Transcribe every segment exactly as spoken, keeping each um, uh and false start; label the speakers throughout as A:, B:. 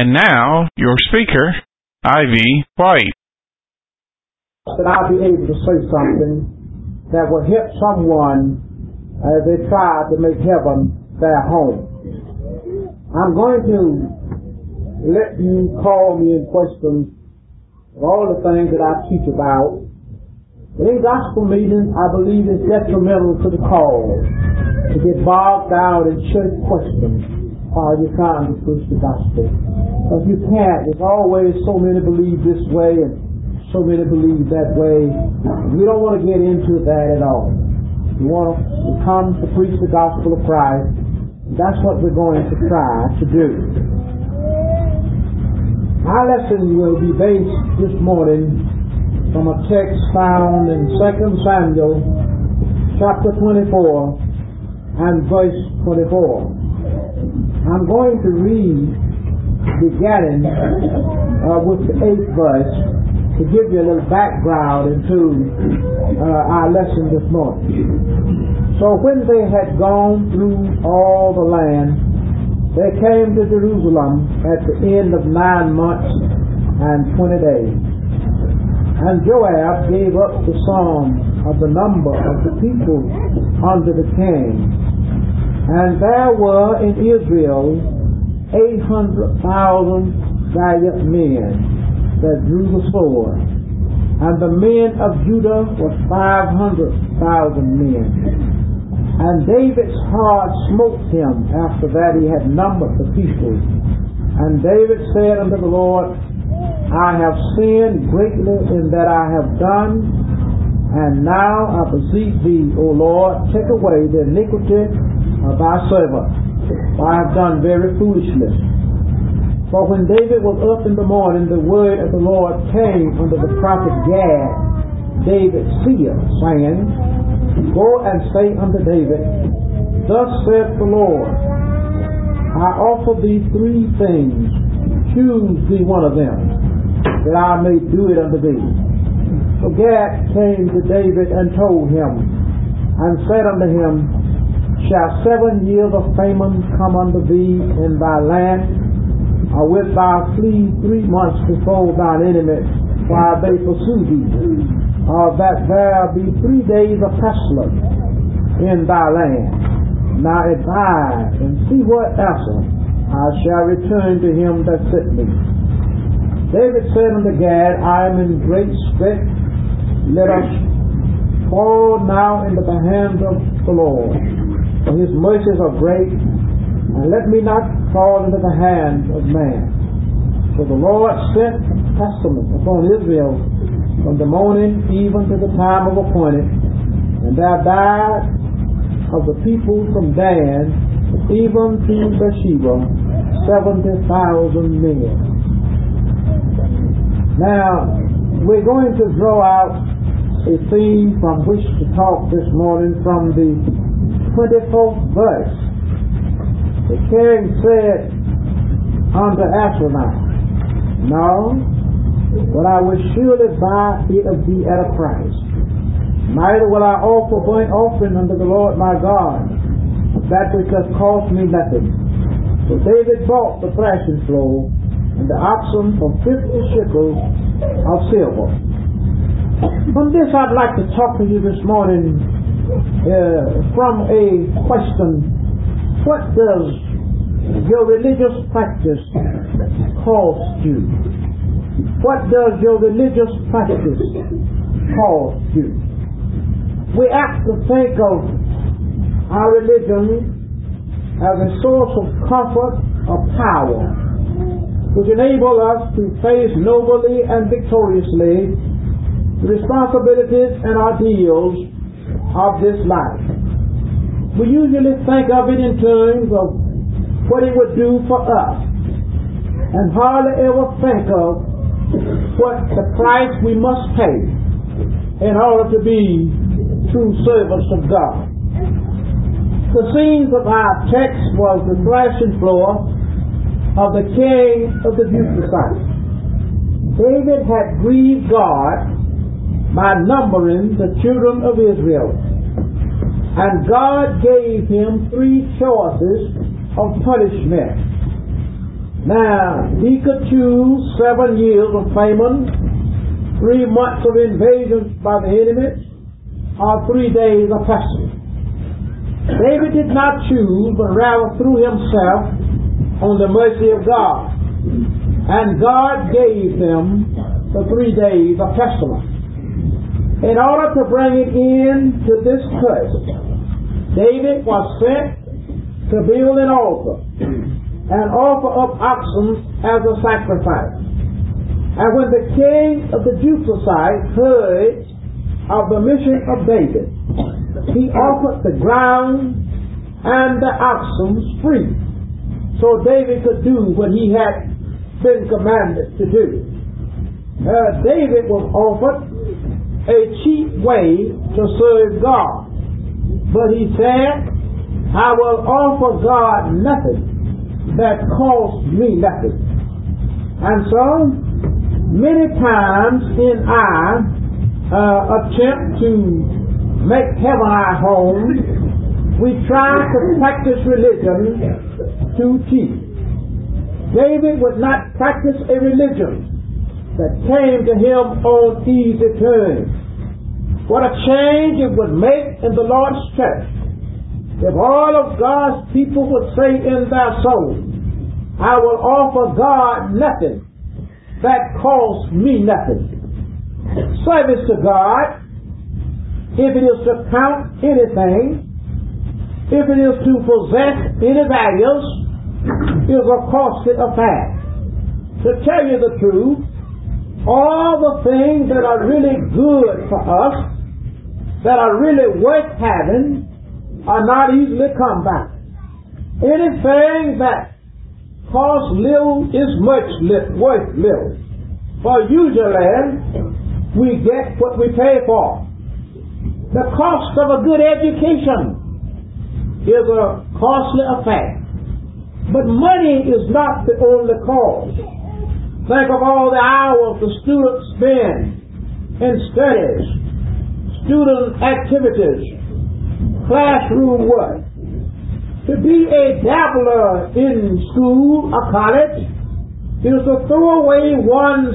A: And now, your speaker, Ivy White.
B: That I'll be able to say something that will help someone as they try to make heaven their home. I'm going to let you call me and question all the things that I teach about. But in gospel meetings, I believe it's detrimental to the cause to get bogged down in church questions while you're trying to preach the gospel. Because you can't. There's always so many believe this way and so many believe that way. We don't want to get into that at all. We want to come to preach the gospel of Christ. That's what we're going to try to do. Our lesson will be based this morning from a text found in Second Samuel chapter twenty-four and verse twenty-four. I'm going to read beginning uh, with the eighth verse to give you a little background into uh, our lesson this morning. So when they had gone through all the land, they came to Jerusalem at the end of nine months and twenty days. And Joab gave up the sum of the number of the people under the king. And there were in Israel eight hundred thousand valiant men that drew the sword. And the men of Judah were five hundred thousand men. And David's heart smote him after that he had numbered the people. And David said unto the Lord, I have sinned greatly in that I have done, and now I beseech thee, O Lord, take away the iniquity of thy servant, for I have done very foolishly. For when David was up in the morning, the word of the Lord came unto the prophet Gad, David's seer, saying, Go and say unto David, Thus saith the Lord, I offer thee three things, choose thee one of them, that I may do it unto thee. So Gad came to David and told him, and said unto him, Shall seven years of famine come unto thee in thy land? Or wilt thou flee three months before thine enemy while they pursue thee? Or that there be three days of pestilence in thy land? Now advise and see what answer I shall return to him that sent me. David said unto Gad, I am in great strait. Let us fall now into the hands of the Lord, for his mercies are great, and let me not fall into the hands of man. So the Lord sent pestilence upon Israel from the morning even to the time of appointed, and there died of the people from Dan even to Beersheba seventy thousand men. Now, we're going to draw out a theme from which to talk this morning from the twenty-fourth verse. The king said unto Absalom, No, but I will surely buy it of thee at a price. Neither will I offer burnt offering unto the Lord my God, that which hath cost me nothing. So David bought the thrashing floor and the oxen for fifty shekels of silver. From this, I'd like to talk to you this morning uh, from a question: what does your religious practice cost you? What does your religious practice cost you? We have to think of our religion as a source of comfort or power, which enable us to face nobly and victoriously the responsibilities and ideals of this life. We usually think of it in terms of what it would do for us, and hardly ever think of what the price we must pay in order to be true servants of God. The scenes of our text was the thrashing floor of the king of the Jebusites. David had grieved God by numbering the children of Israel, and God gave him three choices of punishment. Now, he could choose seven years of famine, three months of invasion by the enemy, or three days of pestilence. David did not choose, but rather threw himself on the mercy of God. And God gave him the three days of pestilence. In order to bring it in to this curse, David was sent to build an altar and offer up oxen as a sacrifice. And when the king of the Jebusites heard of the mission of David, he offered the ground and the oxen free, so David could do what he had been commanded to do. Uh, David was offered a cheap way to serve God, but he said, I will offer God nothing that costs me nothing. And so, many times in our uh, attempt to make heaven our home, we try to practice religion too cheap. David would not practice a religion that came to him on easy terms. What a change it would make in the Lord's church if all of God's people would say in their soul, I will offer God nothing that costs me nothing. Service to God, if it is to count anything, if it is to possess any values, is a costly affair. To tell you the truth, all the things that are really good for us, that are really worth having, are not easily come by. Anything that costs little is much li- worth little. For usually, we get what we pay for. The cost of a good education is a costly affair. But money is not the only cause. Think of all the hours the students spend in studies, student activities, classroom work. To be a dabbler in school or college is to throw away one's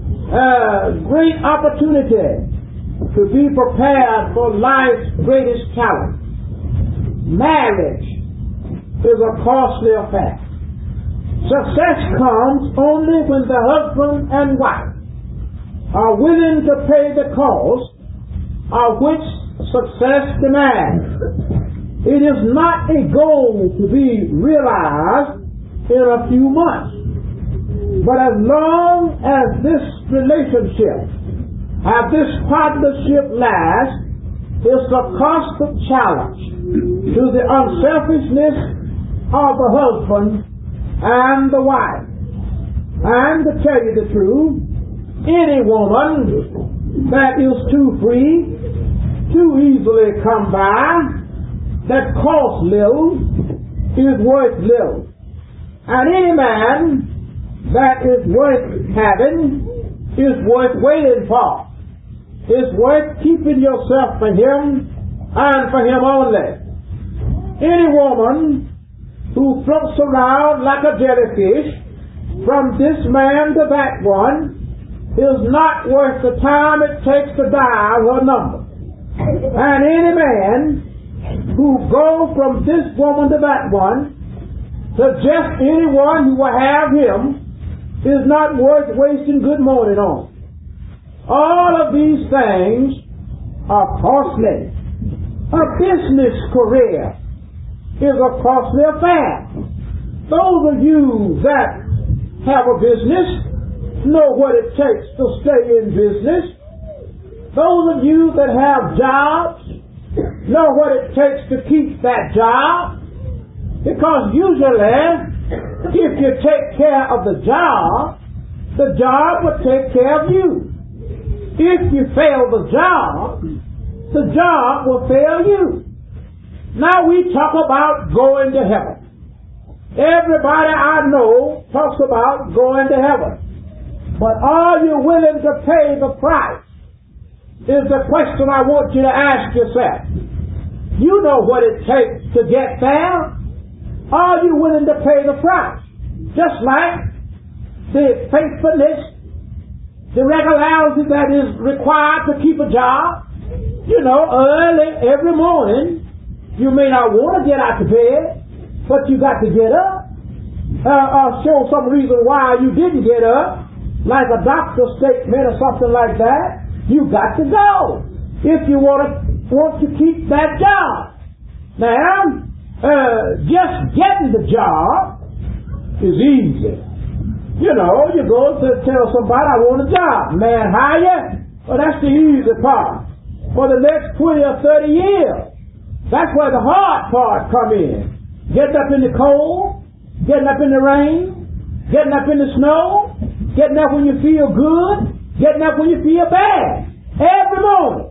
B: uh, great opportunity to be prepared for life's greatest challenge. Marriage is a costly affair. Success comes only when the husband and wife are willing to pay the cost of which success demands. It is not a goal to be realized in a few months. But as long as this relationship, as this partnership lasts, it's a constant challenge to the unselfishness of the husband and the wife. And to tell you the truth, any woman that is too free, too easily come by, that costs little, is worth little. And any man that is worth having is worth waiting for. It's worth keeping yourself for him and for him only. Any woman who floats around like a jellyfish from this man to that one is not worth the time it takes to dial her number. And any man who goes from this woman to that one to just anyone who will have him is not worth wasting good morning on. All of these things are costly. A business career is a costly affair. Those of you that have a business know what it takes to stay in business. Those of you that have jobs know what it takes to keep that job. Because usually, if you take care of the job, the job will take care of you. If you fail the job, the job will fail you. Now we talk about going to heaven. Everybody I know talks about going to heaven. But are you willing to pay the price? Is the question I want you to ask yourself. You know what it takes to get there. Are you willing to pay the price? Just like the faithfulness, the regularity that is required to keep a job. You know, early every morning, you may not want to get out of bed, but you got to get up. Uh, or show some reason why you didn't get up, like a doctor's statement or something like that. You got to go if you want to want to keep that job. Now, uh, just getting the job is easy. You know, you go to tell somebody, I want a job. Man, hire you? Well, that's the easy part. For the next twenty or thirty years, that's where the hard part come in. Getting up in the cold, getting up in the rain, getting up in the snow, getting up when you feel good, getting up when you feel bad. Every morning.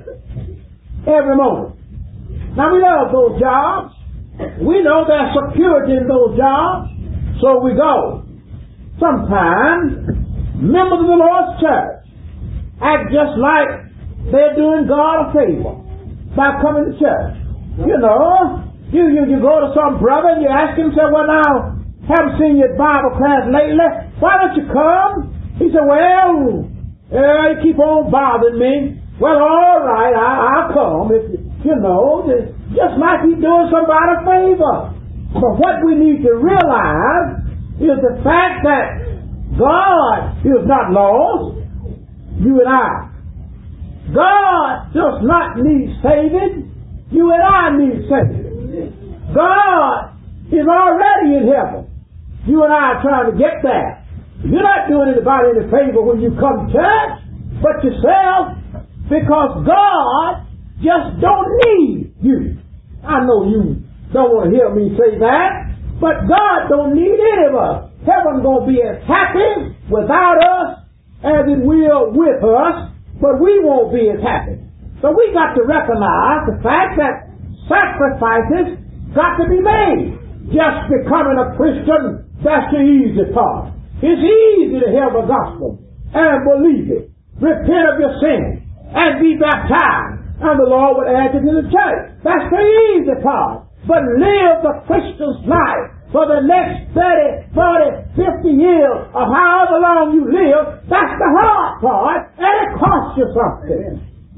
B: Every morning. Now we love those jobs. We know there's security in those jobs, so we go. Sometimes members of the Lord's church act just like they're doing God a favor by coming to church. You know, you, you, you go to some brother and you ask him, say, well now, haven't seen your Bible class lately. Why don't you come? He said, well, uh, you keep on bothering me. Well, all right, I, I'll come. If you know, just like he's doing somebody a favor. But what we need to realize is the fact that God is not lost. You and I. God does not need saving. You and I need saving. God is already in heaven. You and I are trying to get there. You're not doing anybody any favor when you come to church, but yourself, because God just don't need you. I know you don't want to hear me say that, but God don't need any of us. Heaven's going to be as happy without us as it will with us, but we won't be as happy. So we got to recognize the fact that sacrifices got to be made. Just becoming a Christian, that's the easy part. It's easy to hear the gospel and believe it. Repent of your sins and be baptized, and the Lord will add you to the church. That's the easy part. But live the Christian's life for the next thirty, forty, fifty years, or however long you live, that's the hard part, and it costs you something.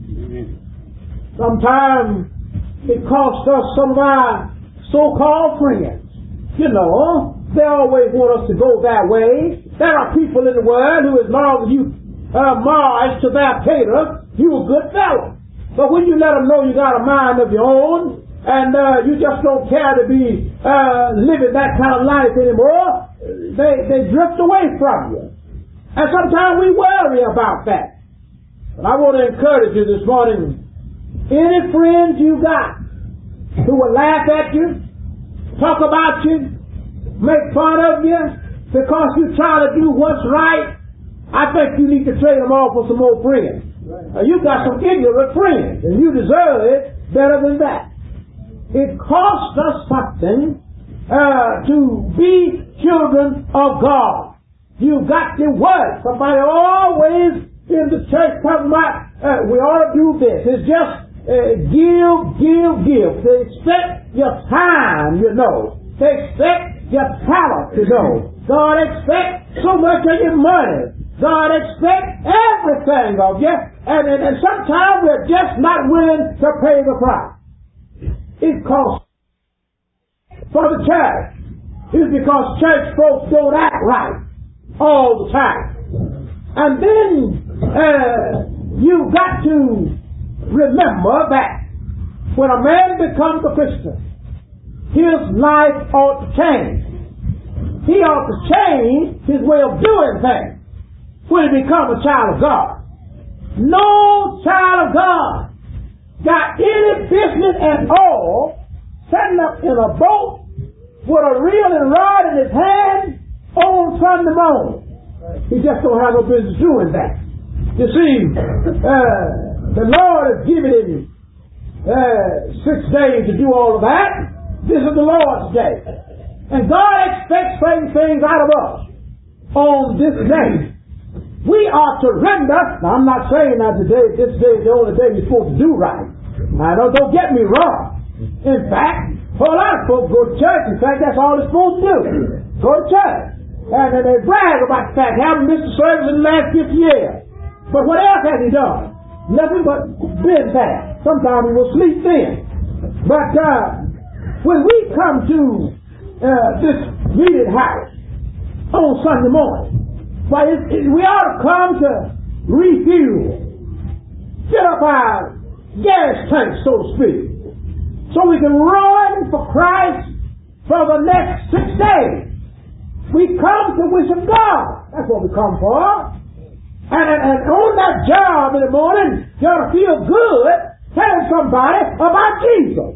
B: Sometimes it costs us some of our so-called friends. You know, they always want us to go that way. There are people in the world who, as long as you uh, march to their cater, you a good fellow. But when you let them know you got a mind of your own, and uh, you just don't care to be uh, living that kind of life anymore, they, they drift away from you. And sometimes we worry about that. But I want to encourage you this morning, any friends you got who will laugh at you, talk about you, make fun of you, because you try to do what's right, I think you need to trade them off for some more friends. Uh, you got some ignorant friends, and you deserve it better than that. It costs us something uh, to be children of God. You've got to work. Somebody always in the church talking about, uh, we ought to do this. It's just uh, give, give, give. They expect your time, you know. They expect your talent, you know. God expects so much of your money. God expects everything of you. And, and, and sometimes we're just not willing to pay the price. It costs for the church. It's because church folks don't act right all the time. And then uh, you've got to remember that when a man becomes a Christian, his life ought to change. He ought to change his way of doing things when he becomes a child of God. No child of God got any business at all setting up in a boat with a reel and rod in his hand on Sunday morning. He just don't have no business doing that. You see, uh, the Lord has given him uh, six days to do all of that. This is the Lord's day. And God expects certain things out of us on this day. We are to render. Now, I'm not saying that today, this day is the only day you're supposed to do right. Now, don't, don't get me wrong. In fact, a whole lot of folks go to church. In fact, that's all they're supposed to do. Go to church. And then they brag about the fact, haven't missed the service in the last fifty years. But what else has he done? Nothing but been bad. Sometimes he will sleep then. But uh, when we come to uh, this meeting house on Sunday morning, well, it, it, we ought to come to refuel, fill up our gas tank, so to speak, so we can run for Christ for the next six days. We come to worship God. That's what we come for. And, and, and on that job in the morning, you ought to feel good telling somebody about Jesus.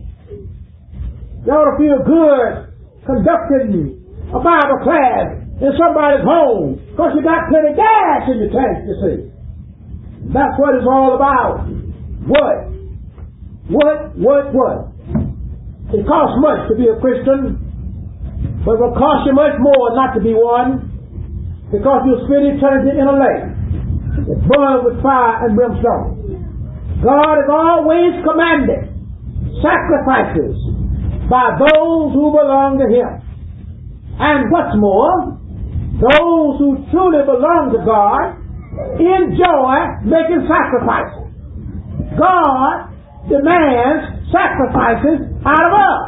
B: You ought to feel good conducting a Bible class in somebody's home because you got plenty of gas in your tank, you see. That's what it's all about. What? What? What? What? It costs much to be a Christian, but it will cost you much more not to be one, because you'll spend eternity in a lake that's burned with fire and brimstone. God has always commanded sacrifices by those who belong to Him. And what's more, those who truly belong to God enjoy making sacrifices. God demands sacrifices out of us.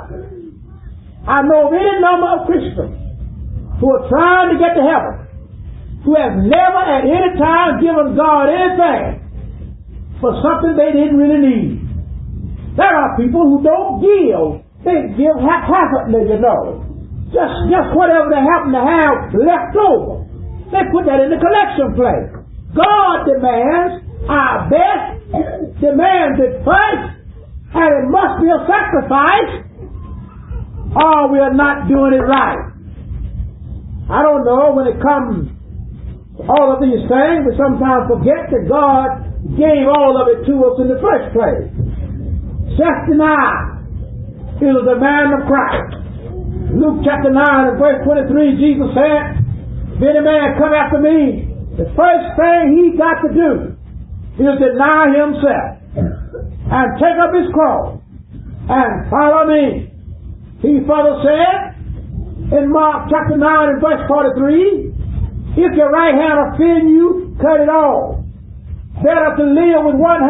B: I know of any number of Christians who are trying to get to heaven who have never at any time given God anything for something they didn't really need. There are people who don't give. They give haphazardly, you know. Just, just whatever they happen to have left over. They put that in the collection plate. God demands our best, demands it first, and it must be a sacrifice, or we are not doing it right. I don't know when it comes to all of these things, we sometimes forget that God gave all of it to us in the first place. Self-denial is a demand of Christ. Luke chapter nine and verse twenty-three, Jesus said, if any man come after me, the first thing he got to do is deny himself and take up his cross and follow me. He further said in Mark chapter nine and verse forty-three, if your right hand offend you, cut it off. Better to live with one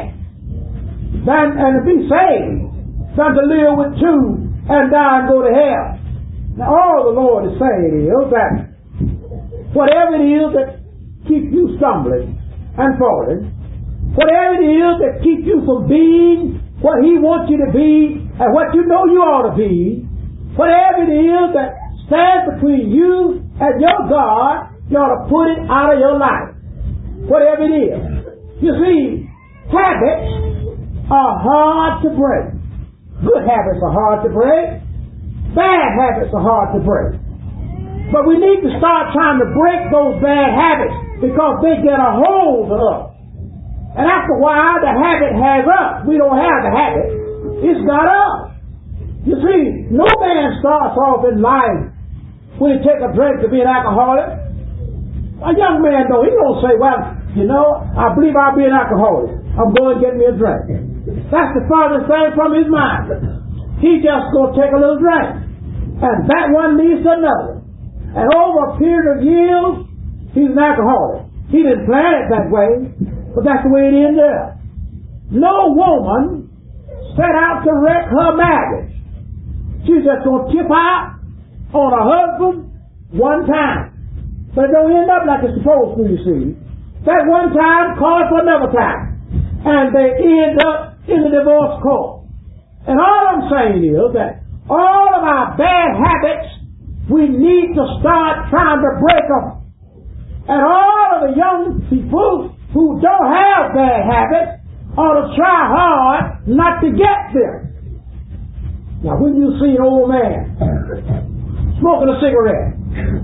B: hand than and to be saved than to live with two and die and go to hell. Now all the Lord is saying is that whatever it is that keeps you stumbling and falling, whatever it is that keeps you from being what He wants you to be and what you know you ought to be, whatever it is that stands between you and your God, you ought to put it out of your life. Whatever it is. You see, habits are hard to break. Good habits are hard to break. Bad habits are hard to break. But we need to start trying to break those bad habits because they get a hold of us. And after a while, the habit has us. We don't have the habit. It's got us. You see, no man starts off in life when he takes a drink to be an alcoholic. A young man, though, he don't say, well, you know, I believe I'll be an alcoholic. I'm going to get me a drink. That's the farthest thing from his mind. He just going to take a little drink. And that one leads to another. And over a period of years, he's an alcoholic. He didn't plan it that way, but that's the way it ended up. No woman set out to wreck her marriage. She's just going to tip out on her husband one time. But it don't end up like it's supposed to, you see. That one time calls for another time. And they end up in the divorce court. And all I'm saying is that all of our bad habits, we need to start trying to break them. And all of the young people who don't have bad habits ought to try hard not to get them. Now when you see an old man smoking a cigarette,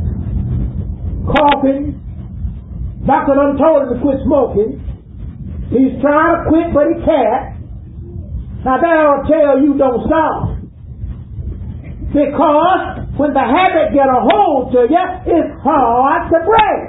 B: coughing, doctor done told him to quit smoking, he's trying to quit but he can't. Now that ought to tell you don't stop. Because when the habit get a hold to you, it's hard to break.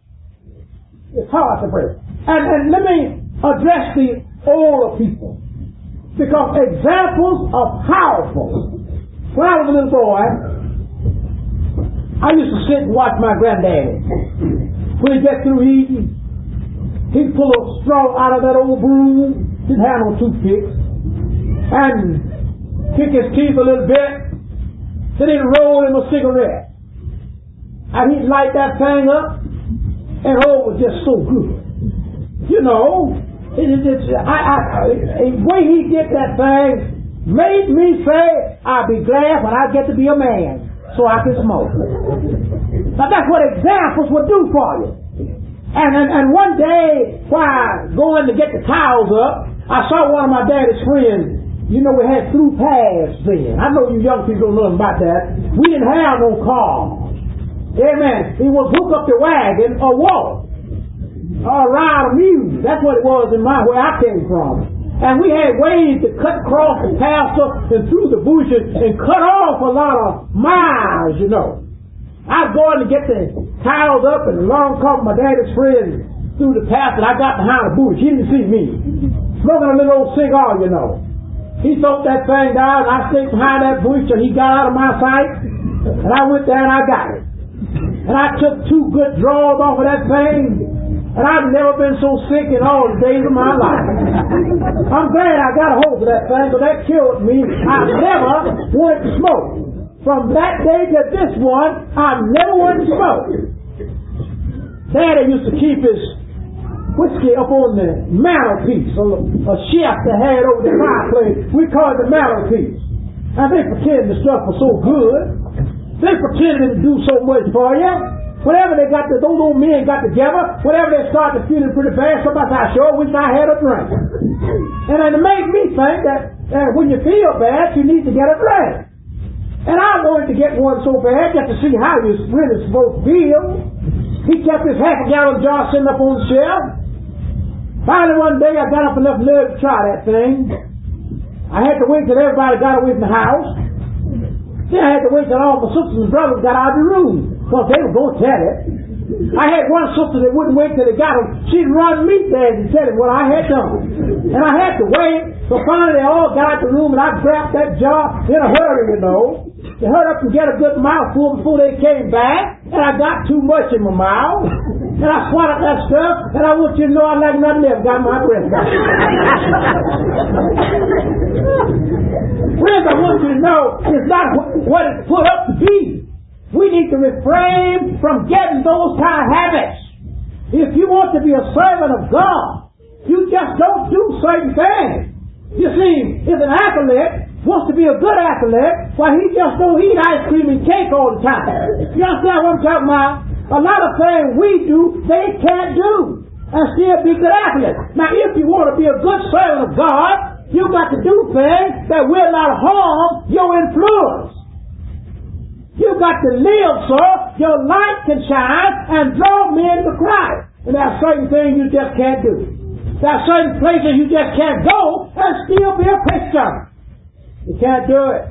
B: It's hard to break. And, and let me address the older people. Because examples are powerful. When I was a little boy, I used to sit and watch my granddaddy. When he get through eating, he'd pull a straw out of that old broom, didn't have no toothpicks, and kick his teeth a little bit, then he'd roll him a cigarette. And he'd light that thing up, and oh, it was just so good. You know, it, it, it's, I, I, the way he did that thing made me say, I'll be glad when I get to be a man, so I can smoke. Now that's what examples would do for you. And, and, and one day, while going to get the cows up, I saw one of my daddy's friends. You know, we had through paths then. I know you young people don't know about that. We didn't have no cars. Amen. He would hook up the wagon or walk or ride a mule. That's what it was in my where I came from. And we had ways to cut across the pasture and through the bushes and cut off a lot of miles, you know. I was going to get the cows up, and along come my daddy's friend through the pasture. I got behind the bush. He didn't see me. Smoking a little old cigar, you know. He thrown that thing down, and I stayed behind that bush till he got out of my sight. And I went there and I got it. And I took two good draws off of that thing, and I've never been so sick in all the days of my life. I'm glad I got a hold of that thing, but that killed me. I never wanted to smoke. From that day to this one, I never wanted to smoke. Daddy used to keep his whiskey up on the mantelpiece, or a shelf they had over the fireplace. We called it the mantelpiece. And they pretended the stuff was so good. They pretended to do so much for you. Whenever they got the, those old men got together, whenever they started feeling pretty bad, somebody said, I sure wish I had a drink. And it made me think that uh, when you feel bad, you need to get a drink. And I wanted to get one so bad just to see how you really supposed to feel. He kept his half a gallon jar sitting up on the shelf. Finally one day I got up enough nerve to try that thing. I had to wait till everybody got away from the house. Then I had to wait till all my sisters and brothers got out of the room, because they were going to tell it. I had one sister that wouldn't wait till they got them. She'd run me there and tell it what I had done. And I had to wait. So finally they all got out the room, and I grabbed that jar in a hurry, you know. They hurried up and get a good mouthful before they came back, and I got too much in my mouth. And I swallowed that stuff, and I want you to know I like nothing else. Got my breath back. Friends, I want you to know it's not what it's put up to be. We need to refrain from getting those kind of habits. If you want to be a servant of God, you just don't do certain things. You see, if an athlete wants to be a good athlete, well, he just don't eat ice cream and cake all the time. You understand what I'm talking about? A lot of things we do, they can't do, and still be good athletes. Now, if you want to be a good servant of God, you got to do things that will not harm your influence. You got to live so your light can shine and draw men to Christ. And there are certain things you just can't do. There are certain places you just can't go and still be a Christian. You can't do it.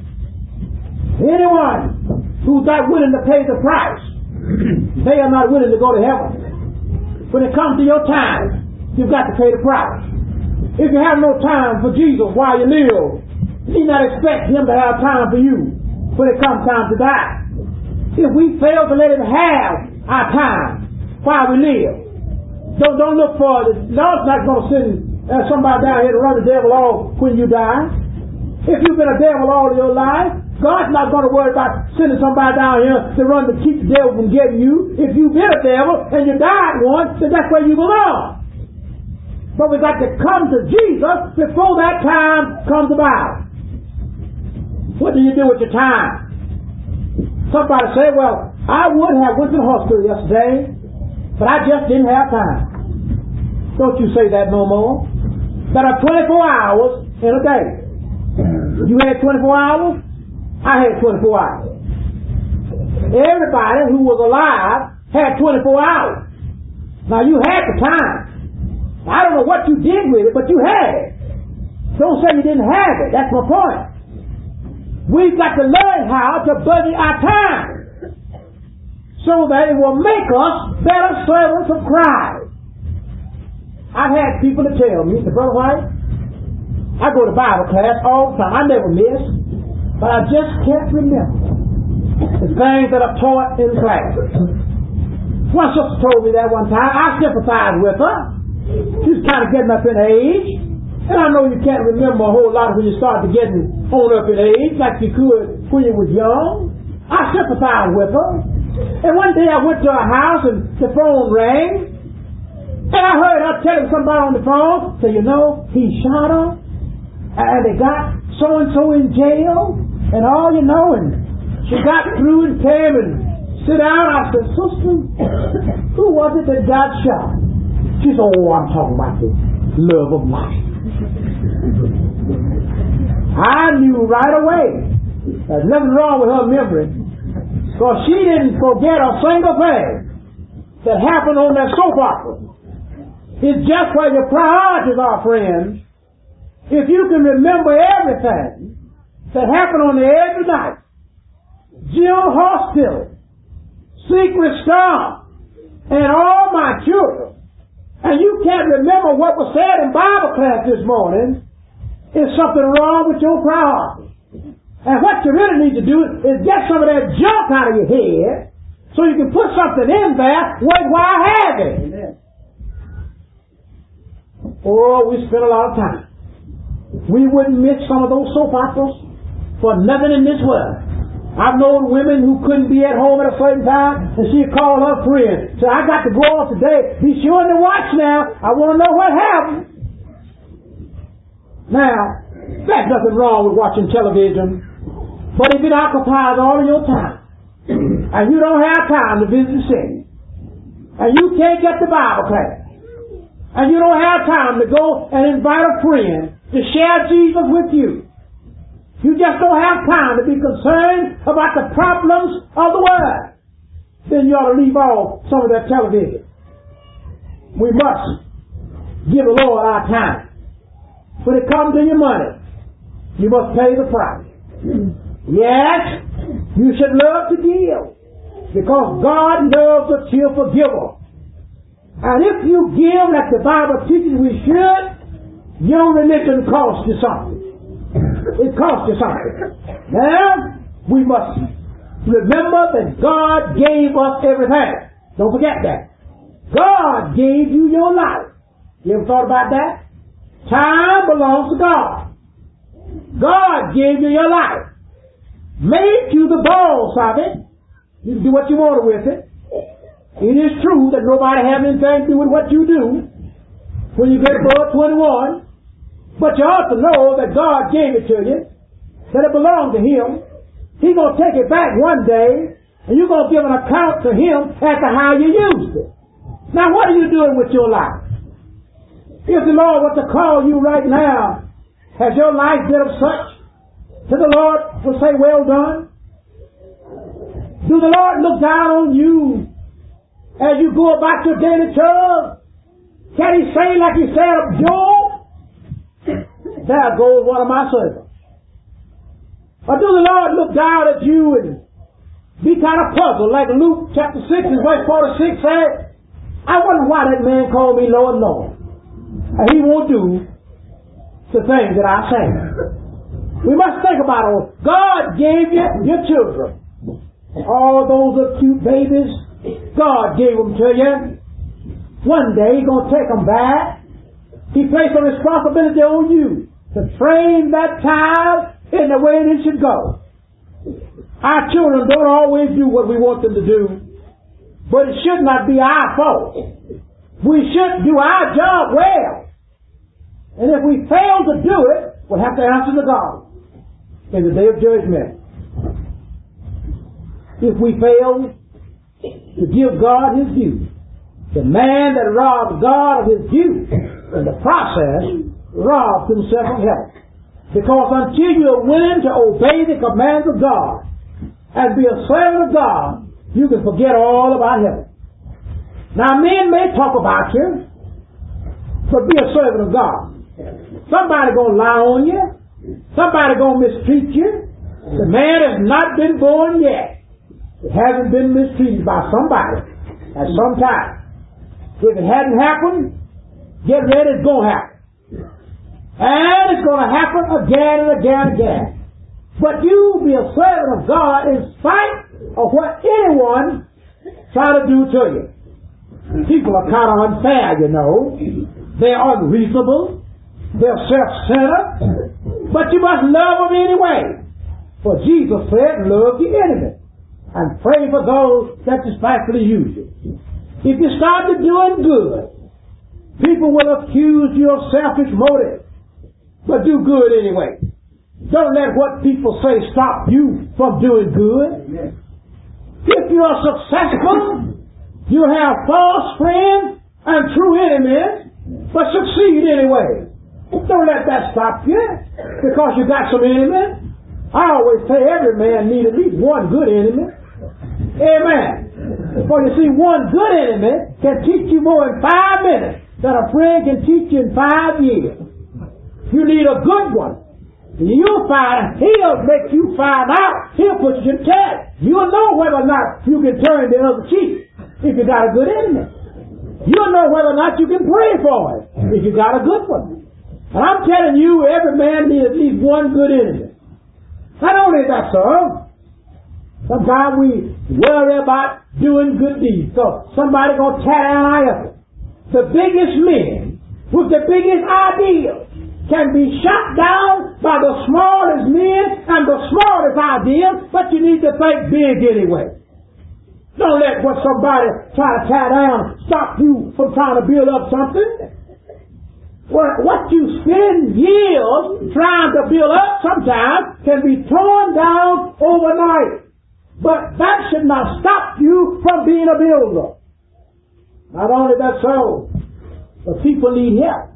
B: Anyone who's not willing to pay the price, they are not willing to go to heaven. When it comes to your time, you've got to pay the price. If you have no time for Jesus while you live, you not expect Him to have time for you when it comes time to die. If we fail to let Him have our time while we live, don't, don't look for it. The Lord's not going to send uh, somebody down here to run the devil off when you die. If you've been a devil all of your life, God's not going to worry about sending somebody down here to run to keep the devil from getting you. If you've been a devil and you died once, then that's where you belong. But we've got to come to Jesus before that time comes about. What do you do with your time? Somebody say, well, I would have went to the hospital yesterday, but I just didn't have time. Don't you say that no more. There are twenty-four hours in a day. You had twenty-four hours? I had twenty-four hours. Everybody who was alive had twenty-four hours. Now you had the time. I don't know what you did with it, but you had it. Don't say you didn't have it. That's my point. We've got to learn how to budget our time so that it will make us better servants of Christ. I've had people to tell me, Brother White, I go to Bible class all the time. I never miss, but I just can't remember the things that are taught in class. One sister told me that one time. I sympathized with her. She was kind of getting up in age. And I know you can't remember a whole lot when you start to getting on up in age like you could when you was young. I sympathized with her. And one day I went to her house and the phone rang. And I heard her telling somebody on the phone, so you know, he shot her. And they got so-and-so in jail. And all you know, and she got through and came and sit down. I said, sister, who was it that got shot? She said, oh, I'm talking about the love of life. I knew right away there's nothing wrong with her memory, because she didn't forget a single thing that happened on that soap opera. It's just where your priorities are, friends. If you can remember everything that happened on the edge of the night, Jill Hospital, Secret Star, and all my children, and you can't remember what was said in Bible class this morning, is something wrong with your priorities. And what you really need to do is get some of that junk out of your head so you can put something in there worthwhile having. Amen. Oh, we spent a lot of time. We wouldn't miss some of those soap operas for nothing in this world. I've known women who couldn't be at home at a certain time, and she'd call her friend. So I got to go off today. Be sure to watch now. I want to know what happened. Now, there's nothing wrong with watching television, but if it occupies all of your time, and you don't have time to visit the city, and you can't get the Bible class, and you don't have time to go and invite a friend to share Jesus with you, you just don't have time to be concerned about the problems of the world, then you ought to leave off some of that television. We must give the Lord our time. When it comes to your money, you must pay the price. Yes, you should love to give, because God loves a cheerful giver. And if you give like the Bible teaches we should, your religion costs you something. It costs you something. Now, we must remember that God gave us everything. Don't forget that. God gave you your life. You ever thought about that? Time belongs to God. God gave you your life. Made you the boss of it. You can do what you want with it. It is true that nobody has anything to do with what you do when you get above twenty-one. But you ought to know that God gave it to you, that it belonged to Him. He's going to take it back one day, and you're going to give an account to Him as to how you used it. Now, what are you doing with your life? If the Lord were to call you right now, has your life been of such that the Lord will say, well done? Do the Lord look down on you as you go about your daily chores? Can He say like He said of Job, there goes one of my servants? Or do the Lord look down at you and be kind of puzzled, like Luke chapter six and verse forty-six said, I wonder why that man called me Lord, Lord, and he won't do the things that I say. We must think about it. God gave you your children. All those little cute babies, God gave them to you. One day He's going to take them back. He placed a responsibility on you to train that child in the way it should go. Our children don't always do what we want them to do, but it should not be our fault. We should do our job well. And if we fail to do it, we'll have to answer to God in the day of judgment. If we fail to give God His due, the man that robs God of His due in the process robs himself of heaven. Because until you are willing to obey the commands of God and be a servant of God, you can forget all about heaven. Now, men may talk about you, but be a servant of God. Somebody going to lie on you. Somebody going to mistreat you. The man has not been born yet. It hasn't been mistreated by somebody at some time. If it hadn't happened, get ready, it's going to happen. And it's going to happen again and again and again. But you be a servant of God in spite of what anyone try to do to you. People are kind of unfair, you know. They're unreasonable. They're self-centered. But you must love them anyway. For Jesus said, love your enemy and pray for those that despitefully use you. If you start to doing good, people will accuse you of selfish motives. But do good anyway. Don't let what people say stop you from doing good. If you are successful, you have false friends and true enemies, but succeed anyway. Don't let that stop you because you got some enemies. I always say every man needs at least one good enemy. Amen. For you see, one good enemy can teach you more in five minutes than a friend can teach you in five years. You need a good one. You'll find, he'll make you find out. He'll put you in test. You'll know whether or not you can turn the other cheek if you got a good enemy. You'll know whether or not you can pray for him if you got a good one. And I'm telling you, every man needs at least one good enemy. Not only that, sir, sometimes we worry about doing good deeds. So somebody gonna tear down our effort. The biggest men with the biggest ideas can be shot down by the smallest men and the smallest ideas, but you need to think big anyway. Don't let what somebody try to tear down stop you from trying to build up something. What, what you spend years trying to build up sometimes can be torn down overnight. But that should not stop you from being a builder. Not only that so, but people need help.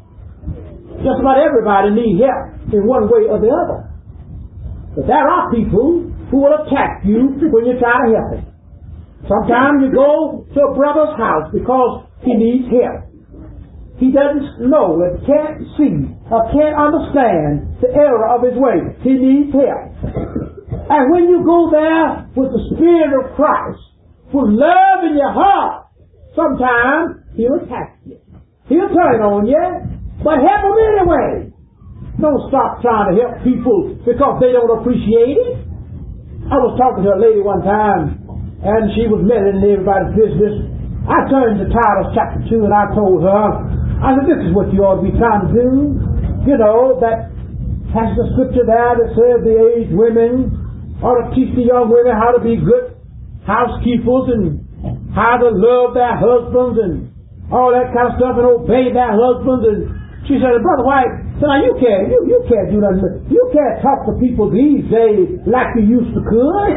B: Just about everybody needs help in one way or the other. But there are people who will attack you when you try to help him. Sometimes you go to a brother's house because he needs help. He doesn't know and can't see or can't understand the error of his way. He needs help. And when you go there with the Spirit of Christ, with love in your heart, sometimes he'll attack you. He'll turn on you, but help them anyway. Don't stop trying to help people because they don't appreciate it. I was talking to a lady one time, and she was meddling in everybody's business. I turned to Titus chapter two, and I told her, I said, this is what you ought to be trying to do. You know, that passage of scripture there that says the aged women ought to teach the young women how to be good housekeepers and how to love their husbands and all that kind of stuff and obey their husbands. And she said, Brother White, so now you can't, you, you can't do nothing. You can't talk to people these days like you used to could.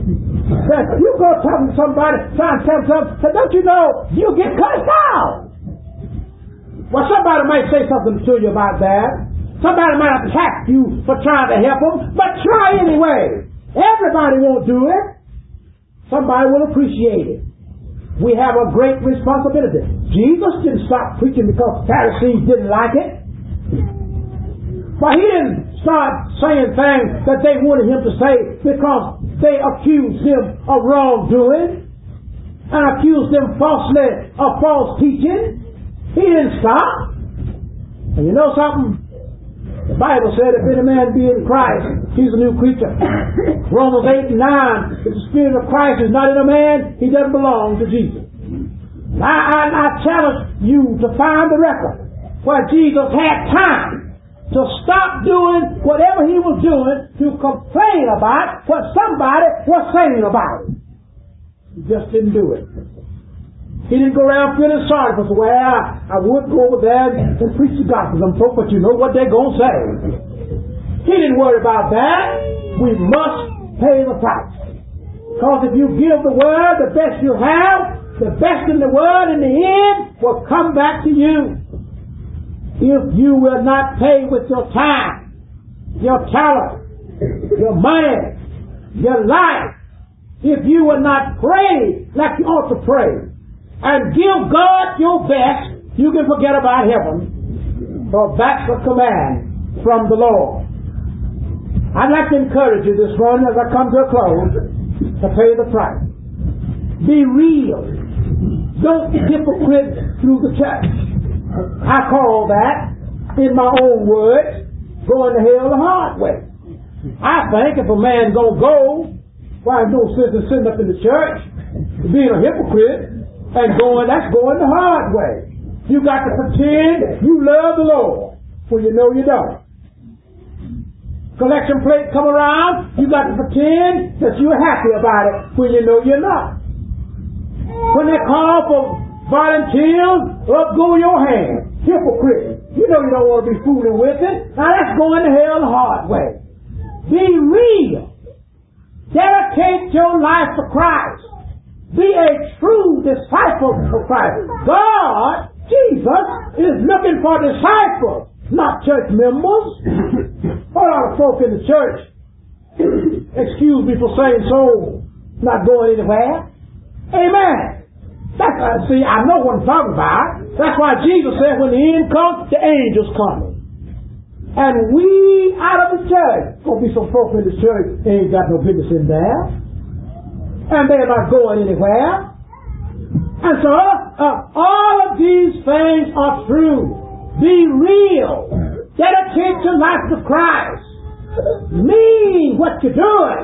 B: You go talk to somebody, trying to tell them something, don't you know, you'll get cussed out. Well, somebody might say something to you about that. Somebody might attack you for trying to help them, but try anyway. Everybody won't do it. Somebody will appreciate it. We have a great responsibility. Jesus didn't stop preaching because Pharisees didn't like it. But he didn't start saying things that they wanted him to say because they accused him of wrongdoing and accused him falsely of false teaching. He didn't stop. And you know something? The Bible said if any man be in Christ, he's a new creature. Romans eight and nine, if the Spirit of Christ is not in a man, he doesn't belong to Jesus. I, I, I challenge you to find the record where Jesus had time to stop doing whatever he was doing to complain about what somebody was saying about it. He just didn't do it. He didn't go around feeling sorry for us. Well, I would go over there and preach the gospel to them folks, but you know what they're going to say. He didn't worry about that. We must pay the price. Because if you give the word the best you have, the best in the word in the end will come back to you. If you will not pay with your time, your talent, your money, your life, if you will not pray like you ought to pray, and give God your best, you can forget about heaven. For that's a command from the Lord. I'd like to encourage you this morning as I come to a close to pay the price. Be real. Don't be hypocrite through the church. I call that, in my own words, going to hell the hard way. I think if a man's going to go Why, no sense in sitting up in the church, being a hypocrite, and going, that's going the hard way. You got to pretend you love the Lord when you know you don't. Collection plate come around, you got to pretend that you're happy about it when you know you're not. When they call for volunteers, up go your hand. Hypocrite. You know you don't want to be fooling with it. Now that's going to hell the hard way. Be real. Dedicate your life to Christ. Be a true disciple of Christ. God, Jesus, is looking for disciples, not church members. A lot of folk in the church, excuse me for saying so, not going anywhere. Amen. That's, uh, see, I know what I'm talking about. That's why Jesus said when the end comes, the angels coming. And we out of the church, gonna be some folk in the church, ain't got no business in there. And they're not going anywhere. And so, uh, all of these things are true. Be real. Dedicate your life to Christ. Mean what you're doing.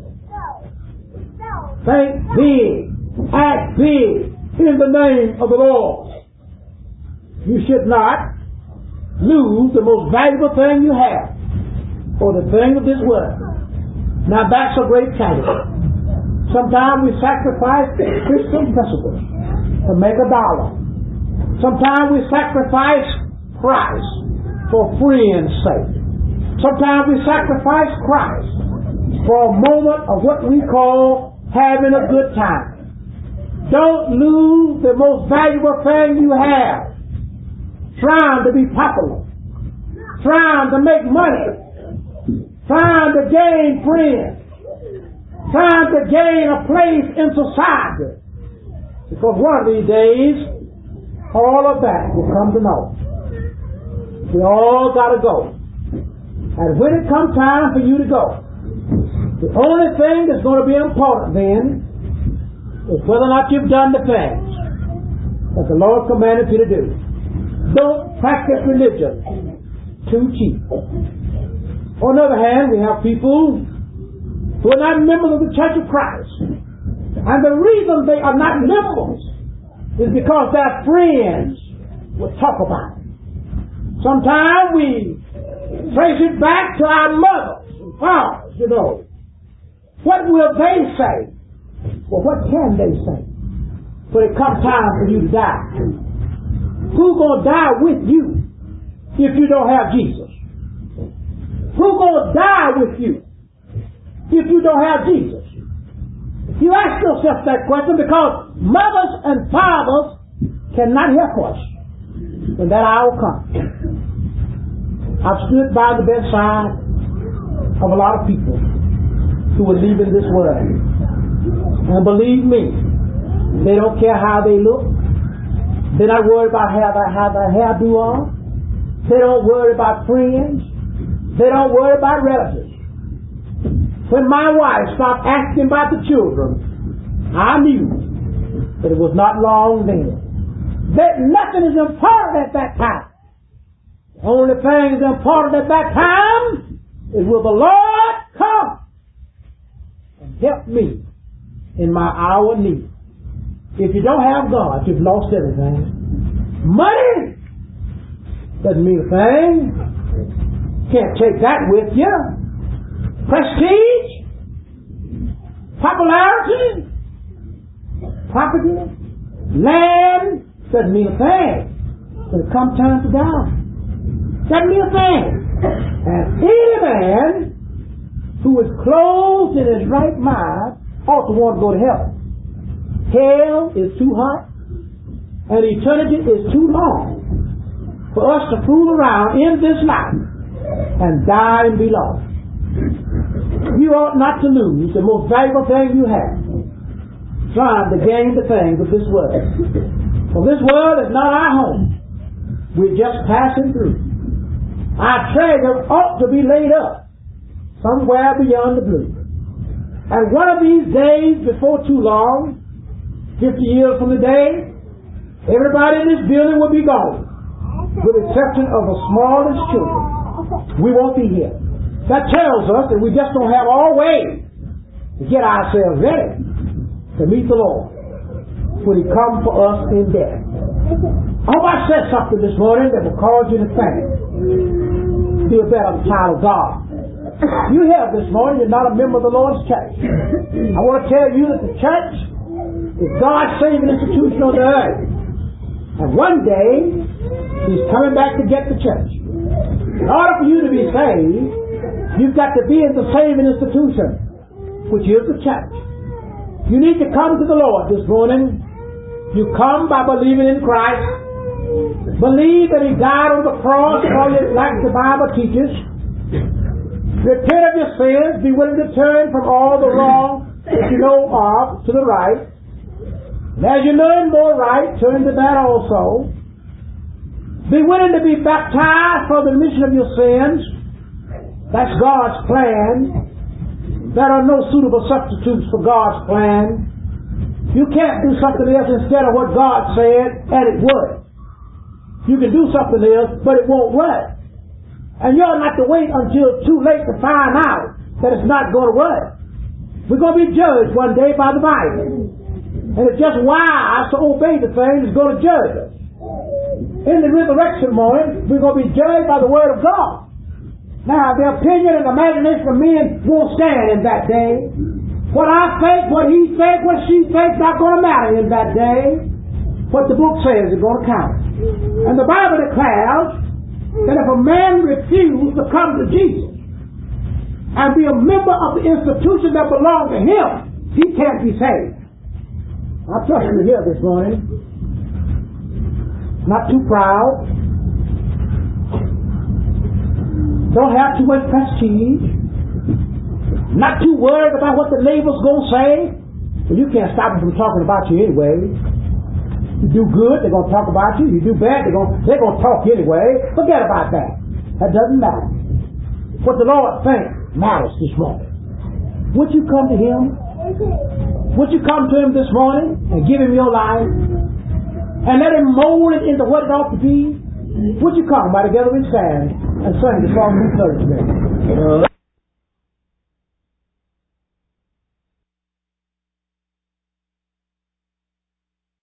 B: Think big. Act big in the name of the Lord. You should not lose the most valuable thing you have for the thing of this world. Now that's a great candidate. Sometimes we sacrifice Christian principles to make a dollar. Sometimes we sacrifice Christ for friends' sake. Sometimes we sacrifice Christ for a moment of what we call having a good time. Don't lose the most valuable thing you have trying to be popular, trying to make money, trying to gain friends, trying to gain a place in society. Because one of these days, all of that will come to naught. We all got to go. And when it comes time for you to go, the only thing that's going to be important then is whether or not you've done the things that the Lord commanded you to do. Don't practice religion too cheap. On the other hand, we have people who are not members of the Church of Christ. And the reason they are not members is because their friends will talk about it. Sometimes we trace it back to our mothers and fathers, you know. What will they say? Well, what can they say when it comes time for you to die? Who's going to die with you if you don't have Jesus? Who's going to die with you if you don't have Jesus? You ask yourself that question because mothers and fathers cannot help us when that hour comes. I've stood by the bedside of a lot of people who are leaving this world. And believe me, they don't care how they look. They're not worried about how their, how their hairdo on. They don't worry about friends. They don't worry about relatives. When my wife stopped asking about the children, I knew that it was not long then. That nothing is important at that time. The only thing that's important at that time is will the Lord come and help me in my hour of need. If you don't have God, you've lost everything. Money doesn't mean a thing. Can't take that with you. Prestige, popularity, property, land doesn't mean a thing. When it comes time to die, doesn't mean a thing. And any man who is clothed in his right mind ought to want to go to heaven. Hell is too hot, and eternity is too long for us to fool around in this life and die and be lost. You ought not to lose the most valuable thing you have trying to gain the things of this world. For this world is not our home. We're just passing through. Our treasure ought to be laid up somewhere beyond the blue. And one of these days, before too long, fifty years from today, everybody in this building will be gone, with the exception of the smallest children. We won't be here. That tells us that we just don't have our way to get ourselves ready to meet the Lord when He comes for us in death. I hope I said something this morning that will cause you to think. Be a better child of God. You here this morning, you're not a member of the Lord's church. I want to tell you that the church is God's saving institution on the earth. And one day, He's coming back to get the church. In order for you to be saved, you've got to be in the saving institution, which is the church. You need to come to the Lord this morning. You come by believing in Christ. Believe that He died on the cross for you, like the Bible teaches. Repent of your sins. Be willing to turn from all the wrong that you know of to the right. And as you learn more right, turn to that also. Be willing to be baptized for the remission of your sins. That's God's plan. There are no suitable substitutes for God's plan. You can't do something else instead of what God said, and it would. You can do something else, but it won't work. And you ought not to wait until too late to find out that it's not going to work. We're going to be judged one day by the Bible. And it's just wise to obey the thing that's going to judge us. In the resurrection morning, we're going to be judged by the Word of God. Now, the opinion and imagination of men won't stand in that day. What I think, what he thinks, what she thinks, not going to matter in that day. What the book says is going to count. And the Bible declares that if a man refuses to come to Jesus and be a member of the institution that belongs to him, he can't be saved. I trust you here this morning. Not too proud. Don't have too much prestige. Not too worried about what the neighbor's going to say. Well, you can't stop them from talking about you anyway. You do good, they're going to talk about you. You do bad, they're going they're going to talk anyway. Forget about that. That doesn't matter. What the Lord thinks matters this morning. Would you come to Him? Would you come to Him this morning and give Him your life and let Him mold it into what it ought to be? Would you come? By together we stand and sing the song of encouragement.